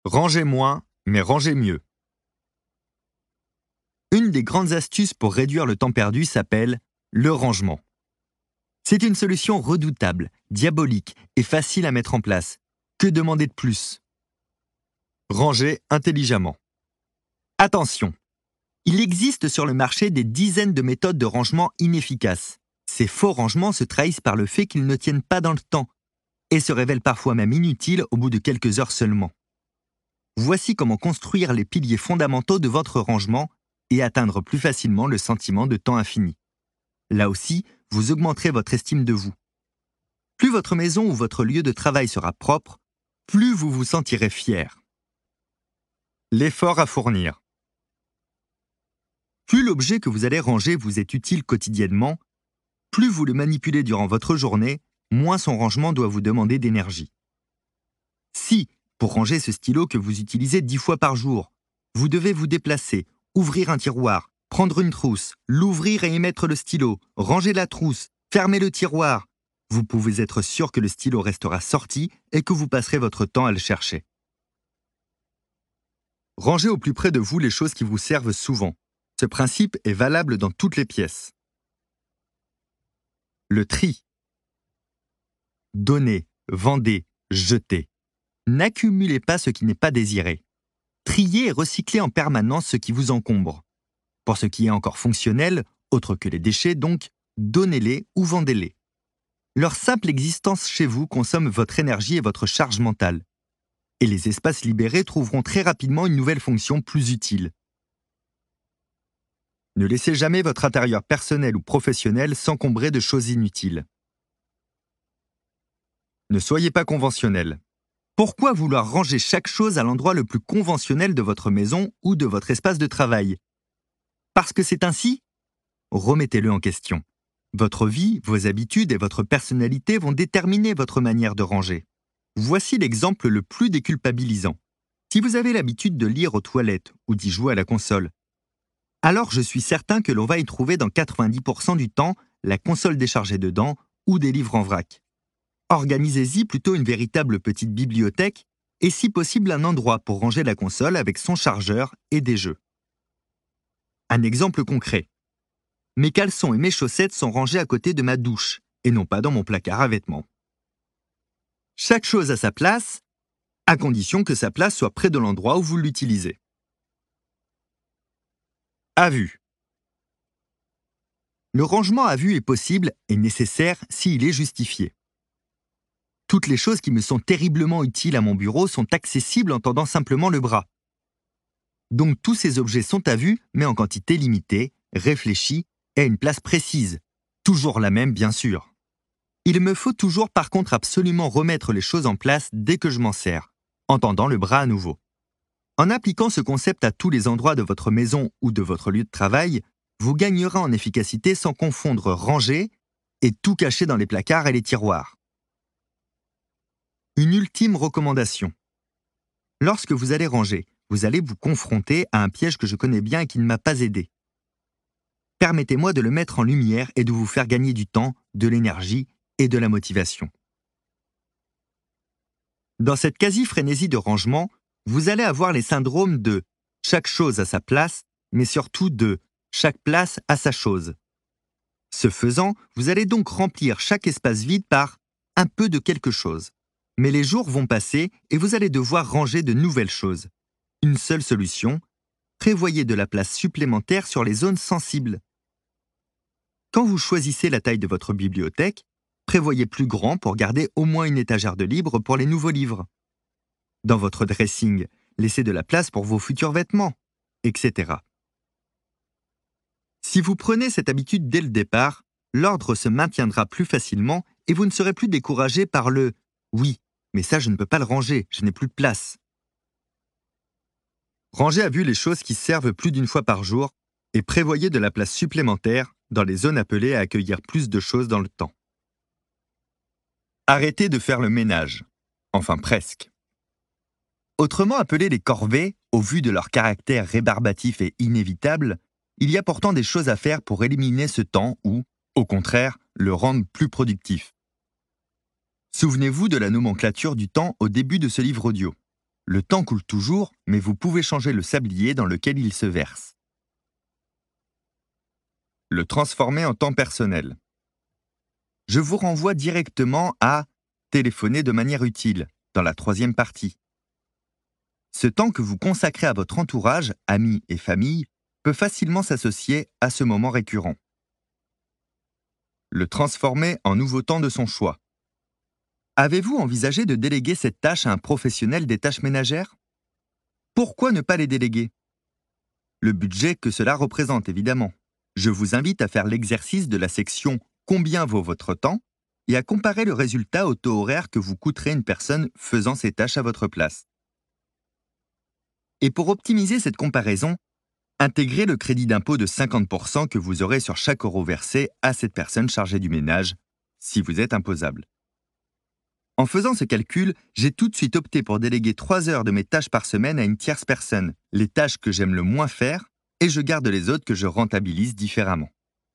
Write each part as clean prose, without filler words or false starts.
Rangez moins, mais rangez mieux. Une des grandes astuces pour réduire le temps perdu s'appelle le rangement. C'est une solution redoutable, diabolique et facile à mettre en place. Que demander de plus? Rangez intelligemment. Attention! Il existe sur le marché des dizaines de méthodes de rangement inefficaces. Ces faux rangements se trahissent par le fait qu'ils ne tiennent pas dans le temps et se révèlent parfois même inutiles au bout de quelques heures seulement. Voici comment construire les piliers fondamentaux de votre rangement et atteindre plus facilement le sentiment de temps infini. Là aussi, vous augmenterez votre estime de vous. Plus votre maison ou votre lieu de travail sera propre, plus vous vous sentirez fier. L'effort à fournir. Plus l'objet que vous allez ranger vous est utile quotidiennement, plus vous le manipulez durant votre journée, moins son rangement doit vous demander d'énergie. Si, pour ranger ce stylo que vous utilisez 10 fois par jour, vous devez vous déplacer, ouvrir un tiroir, prendre une trousse, l'ouvrir et y mettre le stylo, ranger la trousse, fermer le tiroir, vous pouvez être sûr que le stylo restera sorti et que vous passerez votre temps à le chercher. Rangez au plus près de vous les choses qui vous servent souvent. Ce principe est valable dans toutes les pièces. Le tri. Donnez, vendez, jetez. N'accumulez pas ce qui n'est pas désiré. Triez et recyclez en permanence ce qui vous encombre. Pour ce qui est encore fonctionnel, autre que les déchets donc, donnez-les ou vendez-les. Leur simple existence chez vous consomme votre énergie et votre charge mentale. Et les espaces libérés trouveront très rapidement une nouvelle fonction plus utile. Ne laissez jamais votre intérieur personnel ou professionnel s'encombrer de choses inutiles. Ne soyez pas conventionnel. Pourquoi vouloir ranger chaque chose à l'endroit le plus conventionnel de votre maison ou de votre espace de travail? Parce que c'est ainsi? Remettez-le en question. Votre vie, vos habitudes et votre personnalité vont déterminer votre manière de ranger. Voici l'exemple le plus déculpabilisant. Si vous avez l'habitude de lire aux toilettes ou d'y jouer à la console, alors je suis certain que l'on va y trouver dans 90% du temps la console déchargée dedans ou des livres en vrac. Organisez-y plutôt une véritable petite bibliothèque et si possible un endroit pour ranger la console avec son chargeur et des jeux. Un exemple concret. Mes caleçons et mes chaussettes sont rangés à côté de ma douche et non pas dans mon placard à vêtements. Chaque chose a sa place, à condition que sa place soit près de l'endroit où vous l'utilisez. À vue. Le rangement à vue est possible et nécessaire s'il est justifié. Toutes les choses qui me sont terriblement utiles à mon bureau sont accessibles en tendant simplement le bras. Donc tous ces objets sont à vue, mais en quantité limitée, réfléchie et à une place précise. Toujours la même, bien sûr. Il me faut toujours par contre absolument remettre les choses en place dès que je m'en sers, en tendant le bras à nouveau. En appliquant ce concept à tous les endroits de votre maison ou de votre lieu de travail, vous gagnerez en efficacité sans confondre ranger et tout cacher dans les placards et les tiroirs. Une ultime recommandation. Lorsque vous allez ranger, vous allez vous confronter à un piège que je connais bien et qui ne m'a pas aidé. Permettez-moi de le mettre en lumière et de vous faire gagner du temps, de l'énergie et de la motivation. Dans cette quasi-frénésie de rangement, vous allez avoir les syndromes de « chaque chose à sa place », mais surtout de « chaque place à sa chose ». Ce faisant, vous allez donc remplir chaque espace vide par un peu de quelque chose. Mais les jours vont passer et vous allez devoir ranger de nouvelles choses. Une seule solution, prévoyez de la place supplémentaire sur les zones sensibles. Quand vous choisissez la taille de votre bibliothèque, prévoyez plus grand pour garder au moins une étagère de libre pour les nouveaux livres. Dans votre dressing, laissez de la place pour vos futurs vêtements, etc. Si vous prenez cette habitude dès le départ, l'ordre se maintiendra plus facilement et vous ne serez plus découragé par le « oui, mais ça je ne peux pas le ranger, je n'ai plus de place ». Rangez à vue les choses qui servent plus d'une fois par jour et prévoyez de la place supplémentaire dans les zones appelées à accueillir plus de choses dans le temps. Arrêtez de faire le ménage. Enfin presque. Autrement appelés les corvées, au vu de leur caractère rébarbatif et inévitable, il y a pourtant des choses à faire pour éliminer ce temps ou, au contraire, le rendre plus productif. Souvenez-vous de la nomenclature du temps au début de ce livre audio. Le temps coule toujours, mais vous pouvez changer le sablier dans lequel il se verse. Le transformer en temps personnel. Je vous renvoie directement à téléphoner de manière utile, dans la 3e partie. Ce temps que vous consacrez à votre entourage, amis et famille, peut facilement s'associer à ce moment récurrent. Le transformer en nouveau temps de son choix. Avez-vous envisagé de déléguer cette tâche à un professionnel des tâches ménagères? Pourquoi ne pas les déléguer? Le budget que cela représente, évidemment. Je vous invite à faire l'exercice de la section « Combien vaut votre temps ?» et à comparer le résultat au taux horaire que vous coûterait une personne faisant ces tâches à votre place. Et pour optimiser cette comparaison, intégrez le crédit d'impôt de 50% que vous aurez sur chaque euro versé à cette personne chargée du ménage, si vous êtes imposable. En faisant ce calcul, j'ai tout de suite opté pour déléguer 3 heures de mes tâches par semaine à une tierce personne, les tâches que j'aime le moins faire, et je garde les autres que je rentabilise différemment.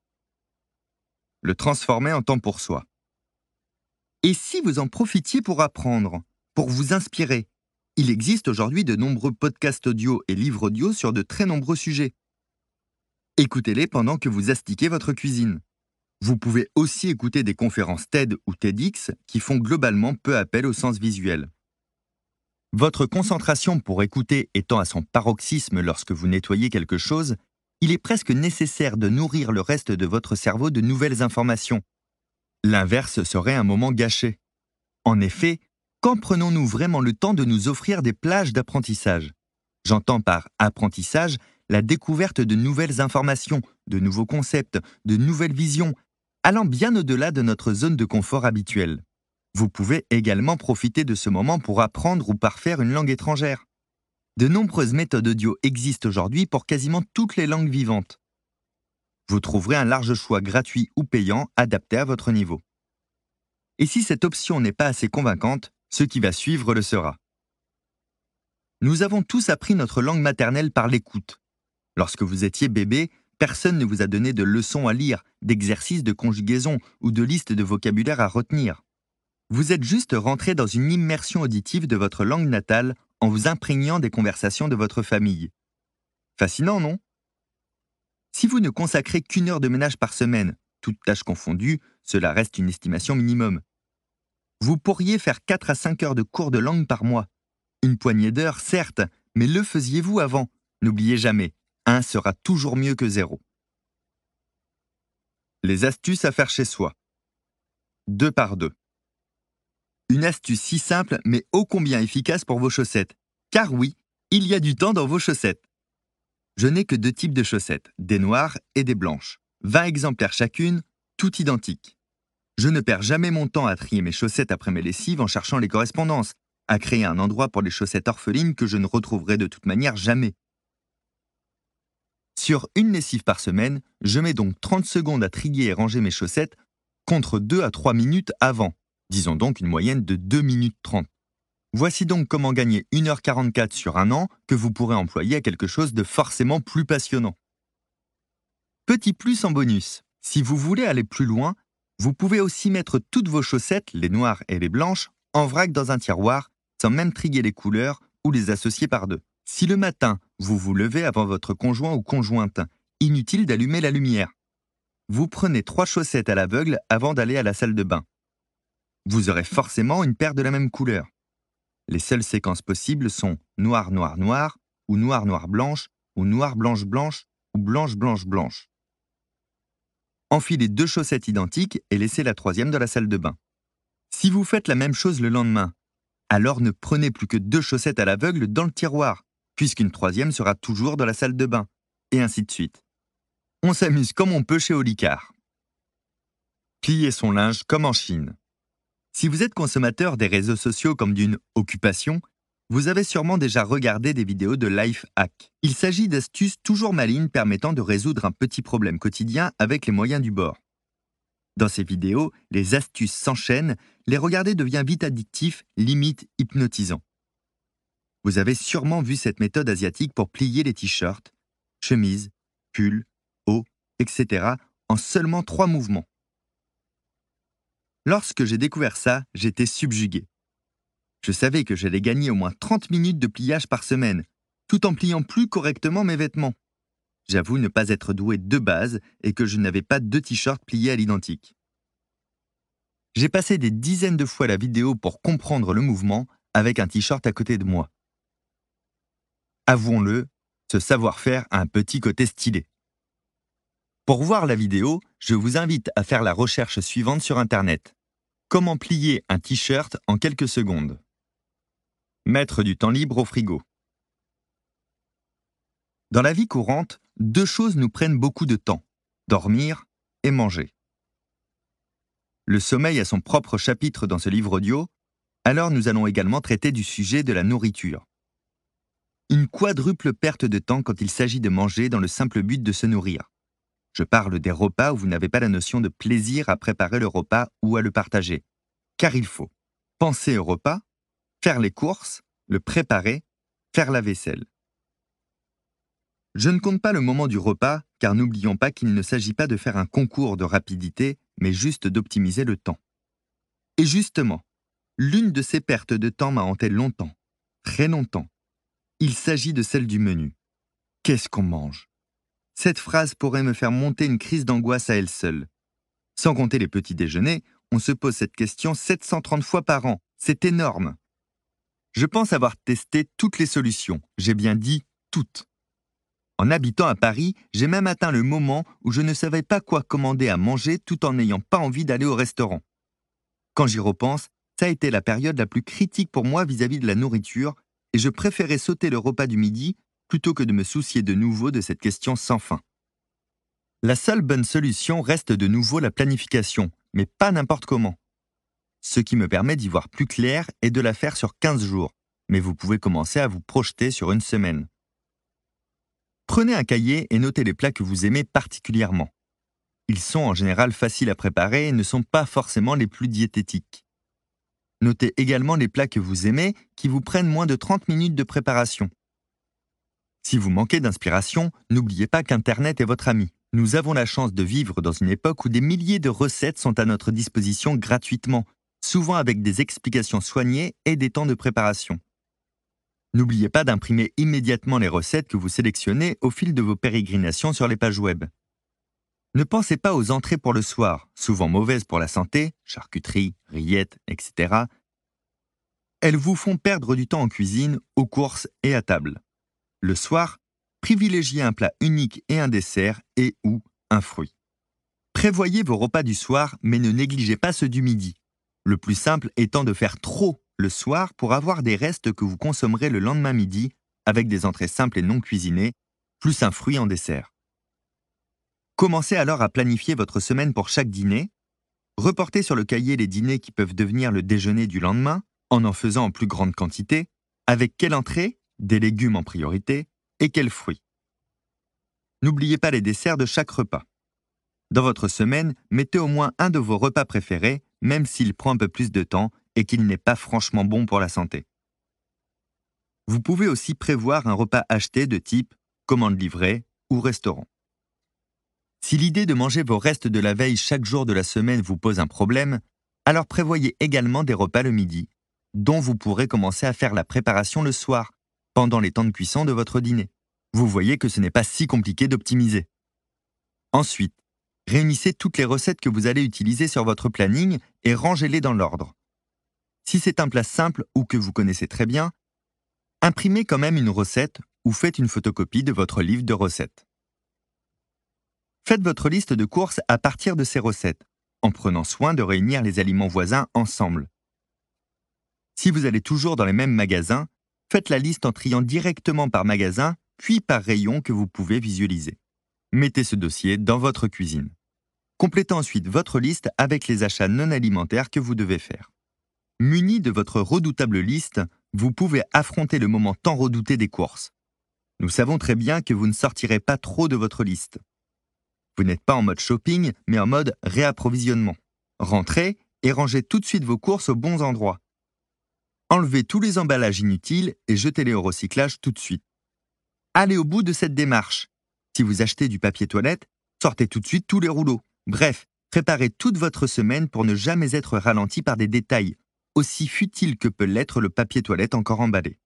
Le transformer en temps pour soi. Et si vous en profitiez pour apprendre, pour vous inspirer? Il existe aujourd'hui de nombreux podcasts audio et livres audio sur de très nombreux sujets. Écoutez-les pendant que vous astiquez votre cuisine. Vous pouvez aussi écouter des conférences TED ou TEDx qui font globalement peu appel au sens visuel. Votre concentration pour écouter étant à son paroxysme lorsque vous nettoyez quelque chose, il est presque nécessaire de nourrir le reste de votre cerveau de nouvelles informations. L'inverse serait un moment gâché. En effet, quand prenons-nous vraiment le temps de nous offrir des plages d'apprentissage? J'entends par apprentissage la découverte de nouvelles informations, de nouveaux concepts, de nouvelles visions, allant bien au-delà de notre zone de confort habituelle. Vous pouvez également profiter de ce moment pour apprendre ou parfaire une langue étrangère. De nombreuses méthodes audio existent aujourd'hui pour quasiment toutes les langues vivantes. Vous trouverez un large choix gratuit ou payant adapté à votre niveau. Et si cette option n'est pas assez convaincante, ce qui va suivre le sera. Nous avons tous appris notre langue maternelle par l'écoute. Lorsque vous étiez bébé, personne ne vous a donné de leçons à lire, d'exercices de conjugaison ou de listes de vocabulaire à retenir. Vous êtes juste rentré dans une immersion auditive de votre langue natale en vous imprégnant des conversations de votre famille. Fascinant, non? Si vous ne consacrez qu'1 heure de ménage par semaine, toutes tâches confondues, cela reste une estimation minimum. Vous pourriez faire 4 à 5 heures de cours de langue par mois. Une poignée d'heures, certes, mais le faisiez-vous avant? N'oubliez jamais, 1 sera toujours mieux que 0. Les astuces à faire chez soi. 2 par 2. Une astuce si simple mais ô combien efficace pour vos chaussettes. Car oui, il y a du temps dans vos chaussettes. Je n'ai que 2 types de chaussettes, des noires et des blanches. 20 exemplaires chacune, toutes identiques. Je ne perds jamais mon temps à trier mes chaussettes après mes lessives en cherchant les correspondances, à créer un endroit pour les chaussettes orphelines que je ne retrouverai de toute manière jamais. Sur une lessive par semaine, je mets donc 30 secondes à trier et ranger mes chaussettes contre 2 à 3 minutes avant, disons donc une moyenne de 2 minutes 30. Voici donc comment gagner 1h44 sur un an que vous pourrez employer à quelque chose de forcément plus passionnant. Petit plus en bonus, si vous voulez aller plus loin, vous pouvez aussi mettre toutes vos chaussettes, les noires et les blanches, en vrac dans un tiroir, sans même trier les couleurs ou les associer par deux. Si le matin, vous vous levez avant votre conjoint ou conjointe, inutile d'allumer la lumière. Vous prenez 3 chaussettes à l'aveugle avant d'aller à la salle de bain. Vous aurez forcément une paire de la même couleur. Les seules séquences possibles sont noir, noir, noir, ou noir, noir, blanche, ou noir, blanche, blanche, ou blanche, blanche, blanche. Enfilez 2 chaussettes identiques et laissez la 3e dans la salle de bain. Si vous faites la même chose le lendemain, alors ne prenez plus que 2 chaussettes à l'aveugle dans le tiroir, puisqu'une 3e sera toujours dans la salle de bain, et ainsi de suite. On s'amuse comme on peut chez Olicard. Plier son linge comme en Chine. Si vous êtes consommateur des réseaux sociaux comme d'une occupation, vous avez sûrement déjà regardé des vidéos de life hack. Il s'agit d'astuces toujours malines permettant de résoudre un petit problème quotidien avec les moyens du bord. Dans ces vidéos, les astuces s'enchaînent, les regarder devient vite addictif, limite hypnotisant. Vous avez sûrement vu cette méthode asiatique pour plier les t-shirts, chemises, pulls, hauts, etc. en seulement 3 mouvements. Lorsque j'ai découvert ça, j'étais subjugué. Je savais que j'allais gagner au moins 30 minutes de pliage par semaine, tout en pliant plus correctement mes vêtements. J'avoue ne pas être doué de base et que je n'avais pas 2 t-shirts pliés à l'identique. J'ai passé des dizaines de fois la vidéo pour comprendre le mouvement avec un t-shirt à côté de moi. Avouons-le, ce savoir-faire a un petit côté stylé. Pour voir la vidéo, je vous invite à faire la recherche suivante sur Internet. Comment plier un t-shirt en quelques secondes? Mettre du temps libre au frigo. Dans la vie courante, 2 choses nous prennent beaucoup de temps, dormir et manger. Le sommeil a son propre chapitre dans ce livre audio, alors nous allons également traiter du sujet de la nourriture. Une quadruple perte de temps quand il s'agit de manger dans le simple but de se nourrir. Je parle des repas où vous n'avez pas la notion de plaisir à préparer le repas ou à le partager. Car il faut penser au repas, faire les courses, le préparer, faire la vaisselle. Je ne compte pas le moment du repas, car n'oublions pas qu'il ne s'agit pas de faire un concours de rapidité, mais juste d'optimiser le temps. Et justement, l'une de ces pertes de temps m'a hanté longtemps, très longtemps. Il s'agit de celle du menu. Qu'est-ce qu'on mange? Cette phrase pourrait me faire monter une crise d'angoisse à elle seule. Sans compter les petits déjeuners, on se pose cette question 730 fois par an. C'est énorme. Je pense avoir testé toutes les solutions. J'ai bien dit toutes. En habitant à Paris, j'ai même atteint le moment où je ne savais pas quoi commander à manger tout en n'ayant pas envie d'aller au restaurant. Quand j'y repense, ça a été la période la plus critique pour moi vis-à-vis de la nourriture et je préférais sauter le repas du midi plutôt que de me soucier de nouveau de cette question sans fin. La seule bonne solution reste de nouveau la planification, mais pas n'importe comment. Ce qui me permet d'y voir plus clair est de la faire sur 15 jours, mais vous pouvez commencer à vous projeter sur une semaine. Prenez un cahier et notez les plats que vous aimez particulièrement. Ils sont en général faciles à préparer et ne sont pas forcément les plus diététiques. Notez également les plats que vous aimez qui vous prennent moins de 30 minutes de préparation. Si vous manquez d'inspiration, n'oubliez pas qu'Internet est votre ami. Nous avons la chance de vivre dans une époque où des milliers de recettes sont à notre disposition gratuitement, souvent avec des explications soignées et des temps de préparation. N'oubliez pas d'imprimer immédiatement les recettes que vous sélectionnez au fil de vos pérégrinations sur les pages web. Ne pensez pas aux entrées pour le soir, souvent mauvaises pour la santé, charcuterie, rillettes, etc. Elles vous font perdre du temps en cuisine, aux courses et à table. Le soir, privilégiez un plat unique et un dessert et ou un fruit. Prévoyez vos repas du soir, mais ne négligez pas ceux du midi. Le plus simple étant de faire trop le soir pour avoir des restes que vous consommerez le lendemain midi avec des entrées simples et non cuisinées, plus un fruit en dessert. Commencez alors à planifier votre semaine pour chaque dîner. Reportez sur le cahier les dîners qui peuvent devenir le déjeuner du lendemain, en faisant en plus grande quantité, avec quelle entrée, des légumes en priorité, et quels fruits. N'oubliez pas les desserts de chaque repas. Dans votre semaine, mettez au moins un de vos repas préférés, même s'il prend un peu plus de temps et qu'il n'est pas franchement bon pour la santé. Vous pouvez aussi prévoir un repas acheté de type commande livrée ou restaurant. Si l'idée de manger vos restes de la veille chaque jour de la semaine vous pose un problème, alors prévoyez également des repas le midi, dont vous pourrez commencer à faire la préparation le soir, pendant les temps de cuisson de votre dîner. Vous voyez que ce n'est pas si compliqué d'optimiser. Ensuite, réunissez toutes les recettes que vous allez utiliser sur votre planning et rangez-les dans l'ordre. Si c'est un plat simple ou que vous connaissez très bien, imprimez quand même une recette ou faites une photocopie de votre livre de recettes. Faites votre liste de courses à partir de ces recettes, en prenant soin de réunir les aliments voisins ensemble. Si vous allez toujours dans les mêmes magasins, faites la liste en triant directement par magasin, puis par rayon que vous pouvez visualiser. Mettez ce dossier dans votre cuisine. Complétez ensuite votre liste avec les achats non alimentaires que vous devez faire. Muni de votre redoutable liste, vous pouvez affronter le moment tant redouté des courses. Nous savons très bien que vous ne sortirez pas trop de votre liste. Vous n'êtes pas en mode shopping, mais en mode réapprovisionnement. Rentrez et rangez tout de suite vos courses aux bons endroits. Enlevez tous les emballages inutiles et jetez-les au recyclage tout de suite. Allez au bout de cette démarche. Si vous achetez du papier toilette, sortez tout de suite tous les rouleaux. Bref, préparez toute votre semaine pour ne jamais être ralenti par des détails. aussi futile que peut l'être le papier toilette encore emballé.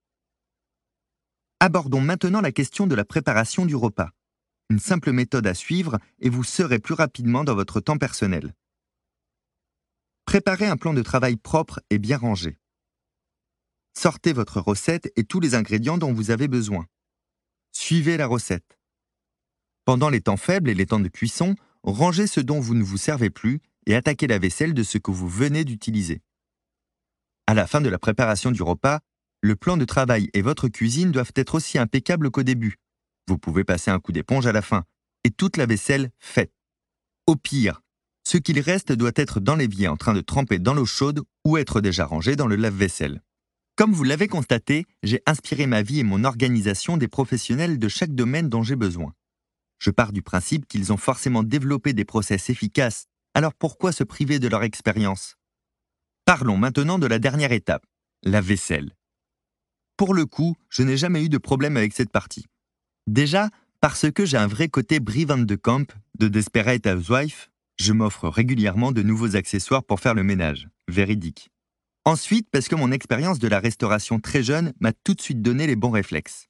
Abordons maintenant la question de la préparation du repas. Une simple méthode à suivre et vous serez plus rapidement dans votre temps personnel. Préparez un plan de travail propre et bien rangé. Sortez votre recette et tous les ingrédients dont vous avez besoin. Suivez la recette. Pendant les temps faibles et les temps de cuisson, rangez ce dont vous ne vous servez plus et attaquez la vaisselle de ce que vous venez d'utiliser. À la fin de la préparation du repas, le plan de travail et votre cuisine doivent être aussi impeccables qu'au début. Vous pouvez passer un coup d'éponge à la fin et toute la vaisselle faite. Au pire, ce qu'il reste doit être dans l'évier en train de tremper dans l'eau chaude ou être déjà rangé dans le lave-vaisselle. Comme vous l'avez constaté, j'ai inspiré ma vie et mon organisation des professionnels de chaque domaine dont j'ai besoin. Je pars du principe qu'ils ont forcément développé des process efficaces, alors pourquoi se priver de leur expérience ? Parlons maintenant de la dernière étape, la vaisselle. Pour le coup, je n'ai jamais eu de problème avec cette partie. Déjà, parce que j'ai un vrai côté Brie Van de Kamp de Desperate Housewife, je m'offre régulièrement de nouveaux accessoires pour faire le ménage. Véridique. Ensuite, parce que mon expérience de la restauration très jeune m'a tout de suite donné les bons réflexes.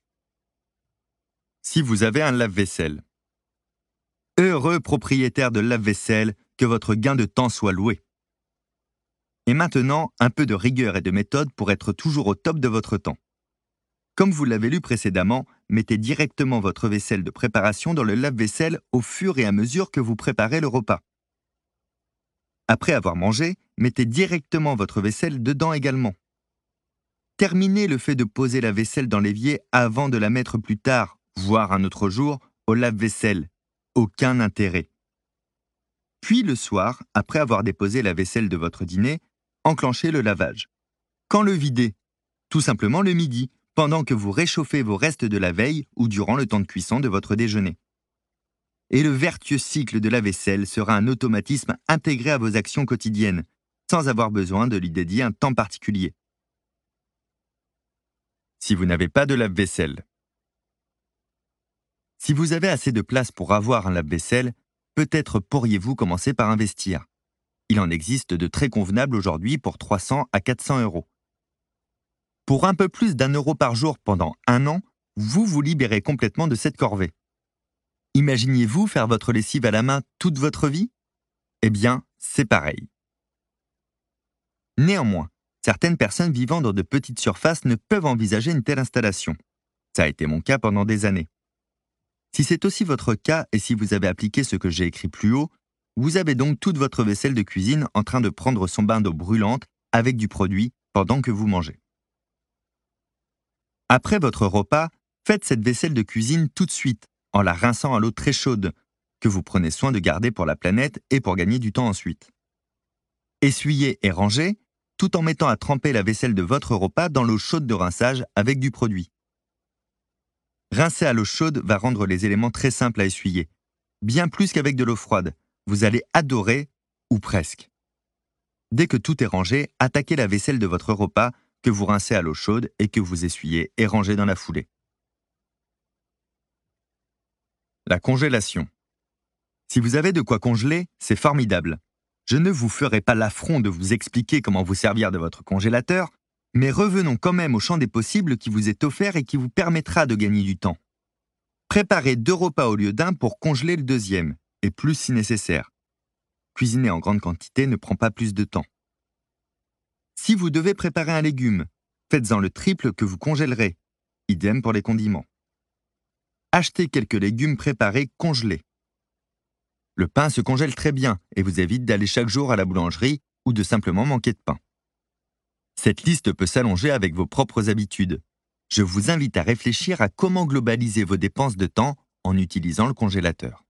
Si vous avez un lave-vaisselle. Heureux propriétaire de lave-vaisselle, que votre gain de temps soit loué. Et maintenant, un peu de rigueur et de méthode pour être toujours au top de votre temps. Comme vous l'avez lu précédemment, mettez directement votre vaisselle de préparation dans le lave-vaisselle au fur et à mesure que vous préparez le repas. Après avoir mangé, mettez directement votre vaisselle dedans également. Terminez le fait de poser la vaisselle dans l'évier avant de la mettre plus tard, voire un autre jour, au lave-vaisselle. Aucun intérêt. Puis le soir, après avoir déposé la vaisselle de votre dîner, enclenchez le lavage. Quand le vider ? Tout simplement le midi, pendant que vous réchauffez vos restes de la veille ou durant le temps de cuisson de votre déjeuner. Et le vertueux cycle de la vaisselle sera un automatisme intégré à vos actions quotidiennes, sans avoir besoin de lui dédier un temps particulier. Si vous n'avez pas de lave-vaisselle. Si vous avez assez de place pour avoir un lave-vaisselle, peut-être pourriez-vous commencer par investir. Il en existe de très convenables aujourd'hui pour 300 à 400 €. Pour un peu plus d'1 € par jour pendant 1 an, vous vous libérez complètement de cette corvée. Imaginiez-vous faire votre lessive à la main toute votre vie ? Eh bien, c'est pareil. Néanmoins, certaines personnes vivant dans de petites surfaces ne peuvent envisager une telle installation. Ça a été mon cas pendant des années. Si c'est aussi votre cas et si vous avez appliqué ce que j'ai écrit plus haut, vous avez donc toute votre vaisselle de cuisine en train de prendre son bain d'eau brûlante avec du produit pendant que vous mangez. Après votre repas, faites cette vaisselle de cuisine tout de suite, en la rinçant à l'eau très chaude, que vous prenez soin de garder pour la planète et pour gagner du temps ensuite. Essuyez et rangez, tout en mettant à tremper la vaisselle de votre repas dans l'eau chaude de rinçage avec du produit. Rincer à l'eau chaude va rendre les éléments très simples à essuyer. Bien plus qu'avec de l'eau froide. Vous allez adorer, ou presque. Dès que tout est rangé, attaquez la vaisselle de votre repas, que vous rincez à l'eau chaude et que vous essuyez et rangez dans la foulée. La congélation. Si vous avez de quoi congeler, c'est formidable. Je ne vous ferai pas l'affront de vous expliquer comment vous servir de votre congélateur, mais revenons quand même au champ des possibles qui vous est offert et qui vous permettra de gagner du temps. Préparez 2 repas au lieu d'un pour congeler le deuxième, et plus si nécessaire. Cuisiner en grande quantité ne prend pas plus de temps. Si vous devez préparer un légume, faites-en le triple que vous congèlerez. Idem pour les condiments. Achetez quelques légumes préparés congelés. Le pain se congèle très bien et vous évite d'aller chaque jour à la boulangerie ou de simplement manquer de pain. Cette liste peut s'allonger avec vos propres habitudes. Je vous invite à réfléchir à comment globaliser vos dépenses de temps en utilisant le congélateur.